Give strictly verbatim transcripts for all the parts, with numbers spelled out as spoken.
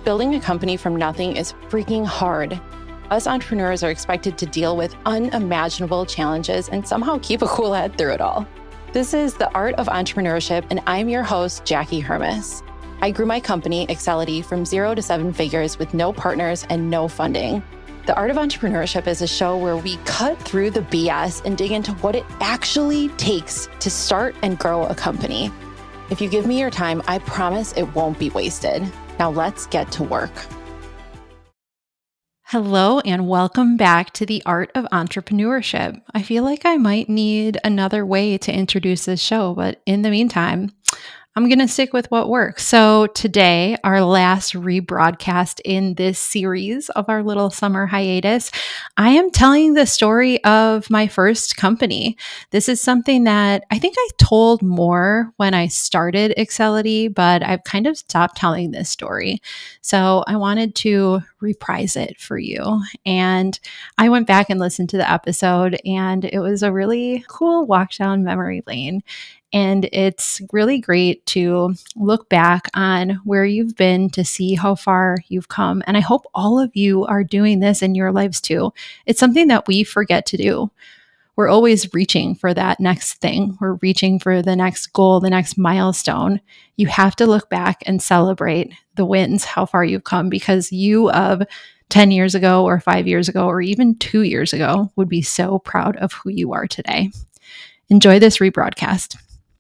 Building a company from nothing is freaking hard. Us entrepreneurs are expected to deal with unimaginable challenges and somehow keep a cool head through it all. This is The Art of Entrepreneurship, and I'm your host, Jackie Hermes. I grew my company, Excelity, from zero to seven figures with no partners and no funding. The Art of Entrepreneurship is a show where we cut through the B S and dig into what it actually takes to start and grow a company. If you give me your time, I promise it won't be wasted. Now let's get to work. Hello and welcome back to The Art of Entrepreneurship. I feel like I might need another way to introduce this show, but in the meantime, I'm going to stick with what works. So today, our last rebroadcast in this series of our little summer hiatus, I am telling the story of my first company. This is something that I think I told more when I started Excelity, but I've kind of stopped telling this story. So I wanted to reprise it for you. And I went back and listened to the episode, and it was a really cool walk down memory lane. And it's really great to look back on where you've been to see how far you've come. And I hope all of you are doing this in your lives too. It's something that we forget to do. We're always reaching for that next thing. We're reaching for the next goal, the next milestone. You have to look back and celebrate the wins, how far you've come, because you of ten years ago or five years ago or even two years ago would be so proud of who you are today. Enjoy this rebroadcast.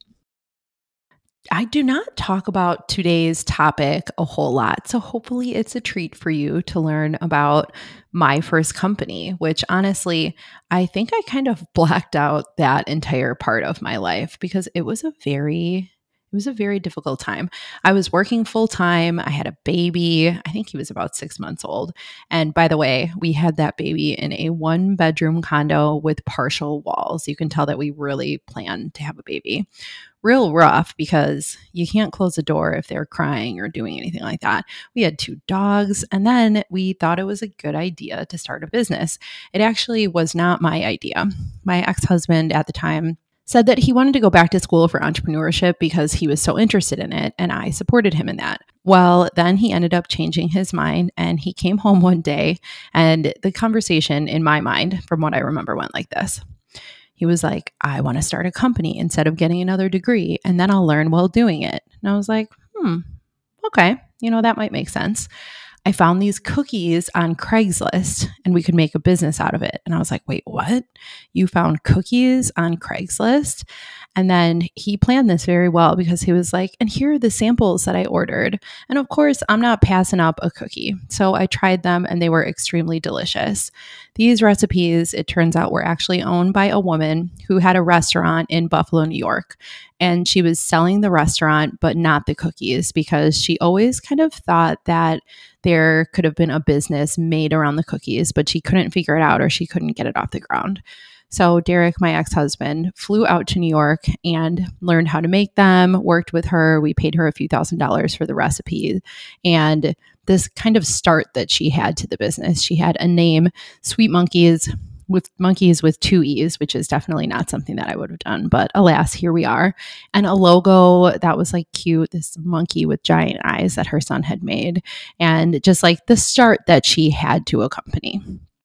I do not talk about today's topic a whole lot, so hopefully it's a treat for you to learn about my first company, which honestly, I think I kind of blacked out that entire part of my life because it was a very It was a very difficult time. I was working full time. I had a baby. I think he was about six months old. And by the way, we had that baby in a one bedroom condo with partial walls. You can tell that we really planned to have a baby. Real rough because you can't close the door if they're crying or doing anything like that. We had two dogs, and then we thought it was a good idea to start a business. It actually was not my idea. My ex-husband at the time said that he wanted to go back to school for entrepreneurship because he was so interested in it, and I supported him in that. Well, then he ended up changing his mind, and he came home one day, and the conversation in my mind, from what I remember, went like this. He was like, I want to start a company instead of getting another degree, and then I'll learn while doing it. And I was like, hmm, okay, you know, that might make sense. I found these cookies on Craigslist and we could make a business out of it. And I was like, wait, what? You found cookies on Craigslist? And then he planned this very well because he was like, and here are the samples that I ordered. And of course, I'm not passing up a cookie. So I tried them and they were extremely delicious. These recipes, it turns out, were actually owned by a woman who had a restaurant in Buffalo, New York. And she was selling the restaurant, but not the cookies, because she always kind of thought that there could have been a business made around the cookies, but she couldn't figure it out or she couldn't get it off the ground. So Derek, my ex-husband, flew out to New York and learned how to make them, worked with her. We paid her a few thousand dollars for the recipe. And this kind of start that she had to the business, she had a name, Sweet Monkeys, with monkeys with two E's, which is definitely not something that I would have done. But alas, here we are. And a logo that was like cute, this monkey with giant eyes that her son had made. And just like the start that she had to a company.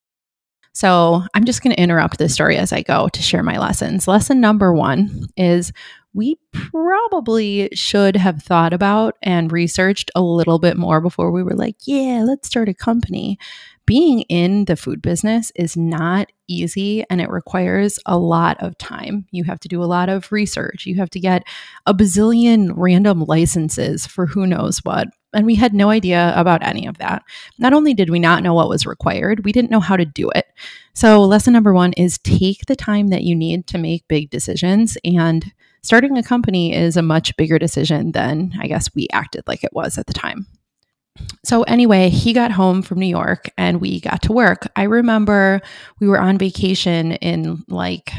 So I'm just going to interrupt this story as I go to share my lessons. Lesson number one is we probably should have thought about and researched a little bit more before we were like, yeah, let's start a company. Being in the food business is not easy and it requires a lot of time. You have to do a lot of research. You have to get a bazillion random licenses for who knows what. And we had no idea about any of that. Not only did we not know what was required, we didn't know how to do it. So lesson number one is take the time that you need to make big decisions. And starting a company is a much bigger decision than I guess we acted like it was at the time. So anyway, he got home from New York and we got to work. I remember we were on vacation in like,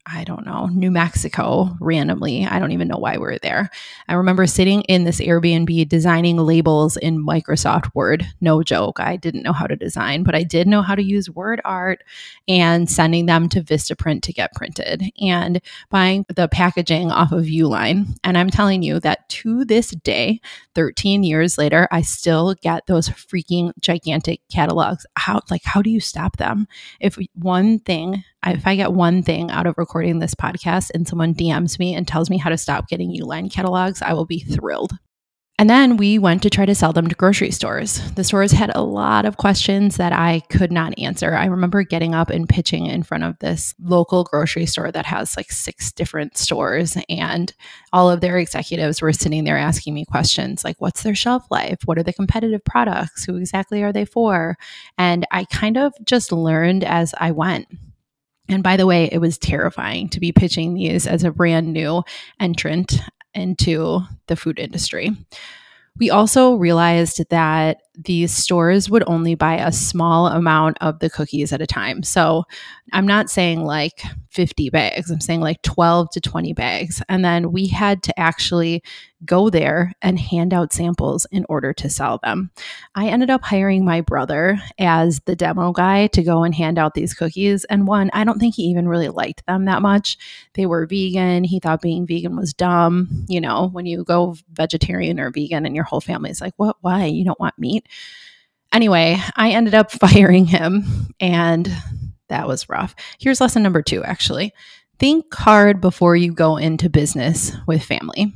I don't know, New Mexico randomly. I don't even know why we were there. I remember sitting in this Airbnb designing labels in Microsoft Word. No joke. I didn't know how to design, but I did know how to use word art and sending them to Vistaprint to get printed and buying the packaging off of Uline. And I'm telling you that to this day, thirteen years later, I still get those freaking gigantic catalogs. How, like, how do you stop them? If one thing, if I get one thing out of recording this podcast and someone D Ms me and tells me how to stop getting Uline catalogs, I will be thrilled. And then we went to try to sell them to grocery stores. The stores had a lot of questions that I could not answer. I remember getting up and pitching in front of this local grocery store that has like six different stores, and all of their executives were sitting there asking me questions like, what's their shelf life? What are the competitive products? Who exactly are they for? And I kind of just learned as I went. And by the way, it was terrifying to be pitching these as a brand new entrant into the food industry. We also realized that these stores would only buy a small amount of the cookies at a time. So I'm not saying like fifty bags, I'm saying like twelve to twenty bags. And then we had to actually go there and hand out samples in order to sell them. I ended up hiring my brother as the demo guy to go and hand out these cookies. And one, I don't think he even really liked them that much. They were vegan. He thought being vegan was dumb. You know, when you go vegetarian or vegan and your whole family's like, what, why? You don't want meat? Anyway, I ended up firing him, and that was rough. Here's lesson number two, actually. Think hard before you go into business with family.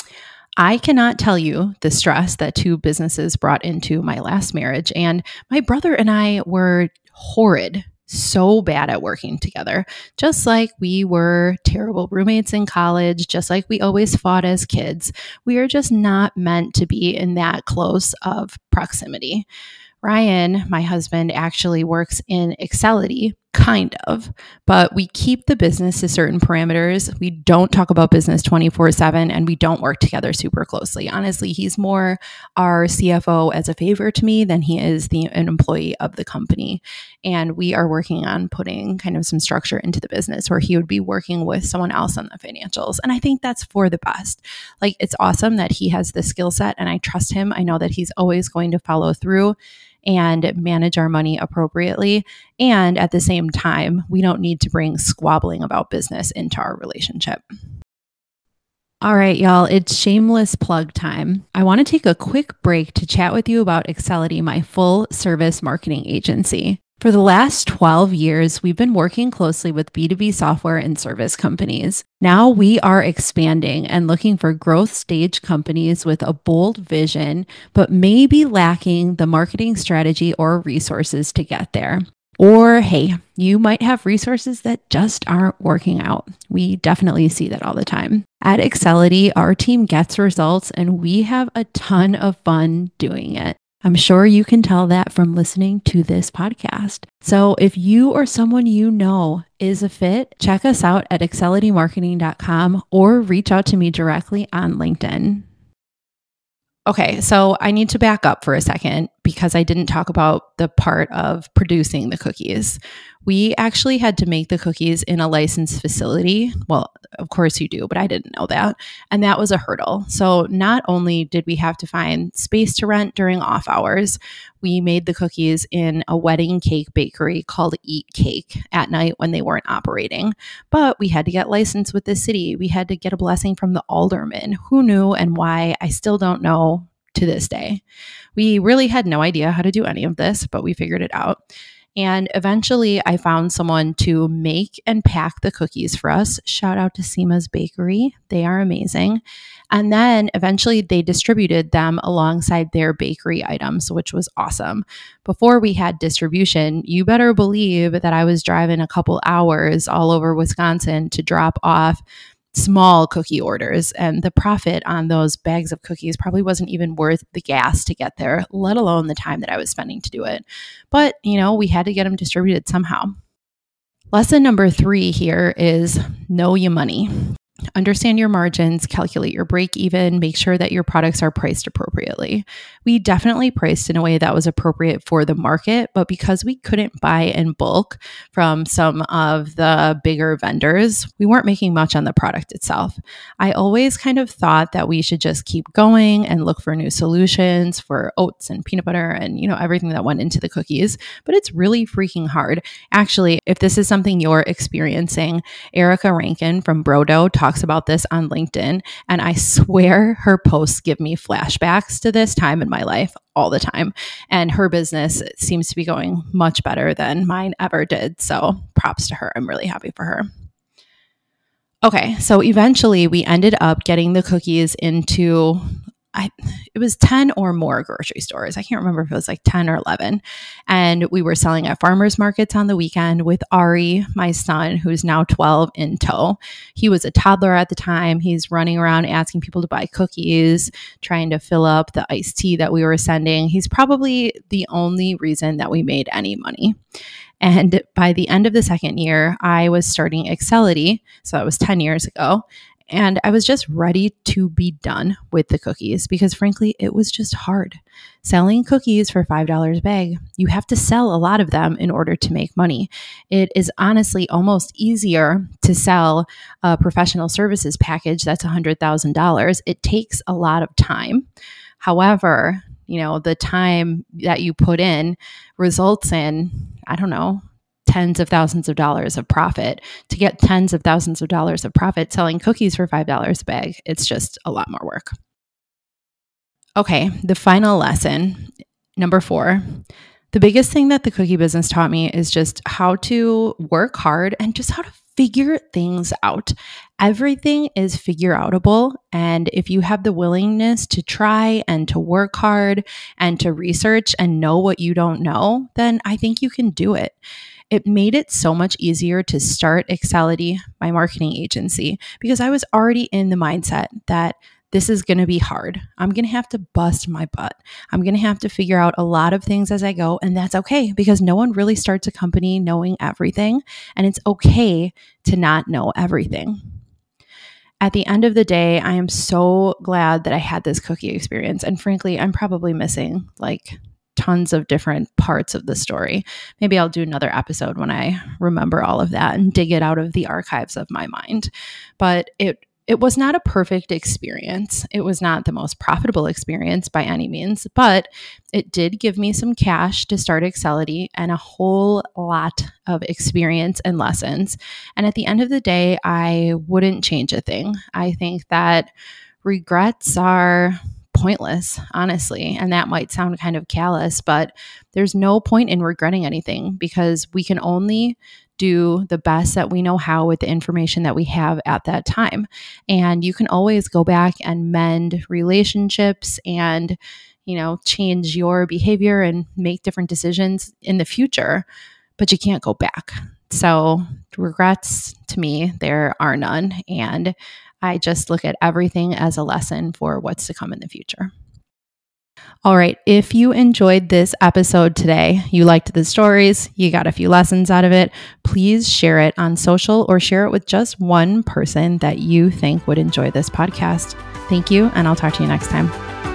I cannot tell you the stress that two businesses brought into my last marriage, and my brother and I were horrid, so bad at working together, just like we were terrible roommates in college, just like we always fought as kids. We are just not meant to be in that close of proximity. Ryan, my husband, actually works in Excelity, kind of, but we keep the business to certain parameters. We don't talk about business twenty-four seven, and we don't work together super closely. Honestly, he's more our C F O as a favor to me than he is the an employee of the company. And we are working on putting kind of some structure into the business where he would be working with someone else on the financials. And I think that's for the best. Like, it's awesome that he has the skill set and I trust him. I know that he's always going to follow through and manage our money appropriately. And at the same time, we don't need to bring squabbling about business into our relationship. All right, y'all, it's shameless plug time. I want to take a quick break to chat with you about Excelity, my full service marketing agency. For the last twelve years, we've been working closely with B two B software and service companies. Now we are expanding and looking for growth stage companies with a bold vision, but maybe lacking the marketing strategy or resources to get there. Or, hey, you might have resources that just aren't working out. We definitely see that all the time. At Excelity, our team gets results and we have a ton of fun doing it. I'm sure you can tell that from listening to this podcast. So if you or someone you know is a fit, check us out at excelity marketing dot com or reach out to me directly on LinkedIn. Okay, so I need to back up for a second because I didn't talk about the part of producing the cookies. We actually had to make the cookies in a licensed facility. Well, of course you do, but I didn't know that. And that was a hurdle. So not only did we have to find space to rent during off hours, we made the cookies in a wedding cake bakery called Eat Cake at night when they weren't operating. But we had to get licensed with the city. We had to get a blessing from the alderman. Who knew and why? I still don't know to this day. We really had no idea how to do any of this, but we figured it out. And eventually I found someone to make and pack the cookies for us. Shout out to Seema's Bakery. They are amazing. And then eventually they distributed them alongside their bakery items, which was awesome. Before we had distribution, you better believe that I was driving a couple hours all over Wisconsin to drop off small cookie orders, and the profit on those bags of cookies probably wasn't even worth the gas to get there, let alone the time that I was spending to do it. But, you know, we had to get them distributed somehow. Lesson number three here is know your money. Understand your margins, calculate your break even, make sure that your products are priced appropriately. We definitely priced in a way that was appropriate for the market, but because we couldn't buy in bulk from some of the bigger vendors, we weren't making much on the product itself. I always kind of thought that we should just keep going and look for new solutions for oats and peanut butter and, you know, everything that went into the cookies, but it's really freaking hard. Actually, if this is something you're experiencing, Erica Rankin from Brodo talks about this on LinkedIn, and I swear her posts give me flashbacks to this time in my life all the time. And her business seems to be going much better than mine ever did. So props to her. I'm really happy for her. Okay, so eventually we ended up getting the cookies into, I, it was ten or more grocery stores. I can't remember if it was like ten or eleven. And we were selling at farmers markets on the weekend with Ari, my son, who's now twelve, in tow. He was a toddler at the time. He's running around asking people to buy cookies, trying to fill up the iced tea that we were sending. He's probably the only reason that we made any money. And by the end of the second year, I was starting Excelity. So that was ten years ago. And I was just ready to be done with the cookies because frankly, it was just hard. Selling cookies for five dollars a bag, you have to sell a lot of them in order to make money. It is honestly almost easier to sell a professional services package that's one hundred thousand dollars. It takes a lot of time. However, you know, the time that you put in results in, I don't know, tens of thousands of dollars of profit. To get tens of thousands of dollars of profit selling cookies for five dollars a bag, it's just a lot more work. Okay, the final lesson, number four. The biggest thing that the cookie business taught me is just how to work hard and just how to figure things out. Everything is figure outable. And if you have the willingness to try and to work hard and to research and know what you don't know, then I think you can do it. It made it so much easier to start Excelity, my marketing agency, because I was already in the mindset that this is going to be hard. I'm going to have to bust my butt. I'm going to have to figure out a lot of things as I go. And that's okay because no one really starts a company knowing everything. And it's okay to not know everything. At the end of the day, I am so glad that I had this cookie experience. And frankly, I'm probably missing like tons of different parts of the story. Maybe I'll do another episode when I remember all of that and dig it out of the archives of my mind. But it It was not a perfect experience. It was not the most profitable experience by any means, but it did give me some cash to start Excelity and a whole lot of experience and lessons. And at the end of the day, I wouldn't change a thing. I think that regrets are pointless, honestly. And that might sound kind of callous, but there's no point in regretting anything because we can only do the best that we know how with the information that we have at that time. And you can always go back and mend relationships and, you know, change your behavior and make different decisions in the future, but you can't go back. So regrets, to me, there are none. And I just look at everything as a lesson for what's to come in the future. All right. If you enjoyed this episode today, you liked the stories, you got a few lessons out of it, please share it on social or share it with just one person that you think would enjoy this podcast. Thank you, and I'll talk to you next time.